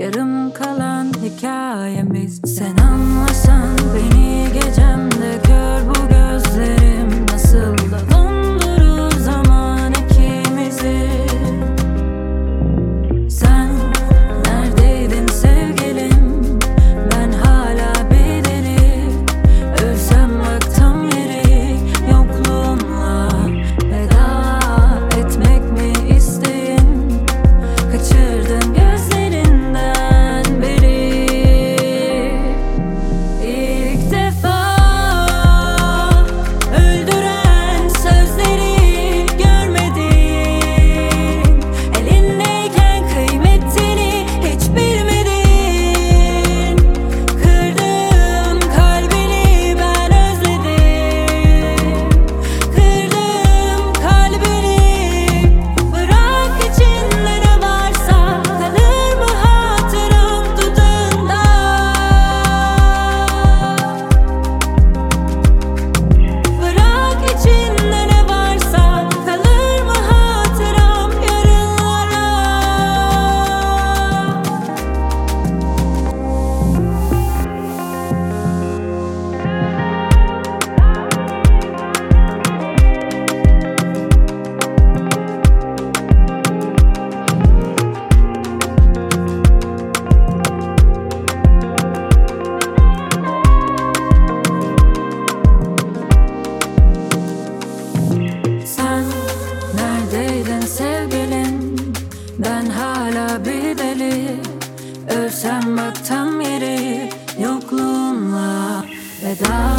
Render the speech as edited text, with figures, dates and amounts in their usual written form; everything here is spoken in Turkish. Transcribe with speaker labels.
Speaker 1: yarım kalan hikayemiz. Sen anlasan beni gecemde kör bu gözlerim, nasıl da dondurur zaman ikimizi. Sen neredeydin sevgilim, ben hala bir deli. Ölsem bıktım yeri yokluğumla, veda etmek mi isteğin? Kaçırdım gözlerinden beri. İlk defa öldüren sözleri görmedin. Elindeyken kıymetini hiç bilmedin. Kırdım kalbini ben özledim. Kırdım kalbini. Bırak içinde ne varsa, kalır mı hatıram dudağında? Bırak içinde ne varsa, kalır mı hatıram yarınlara? Sen neredeydin sevgilim, ben hala bir deli. Ölsem bak tam yeri yokluğunla, veda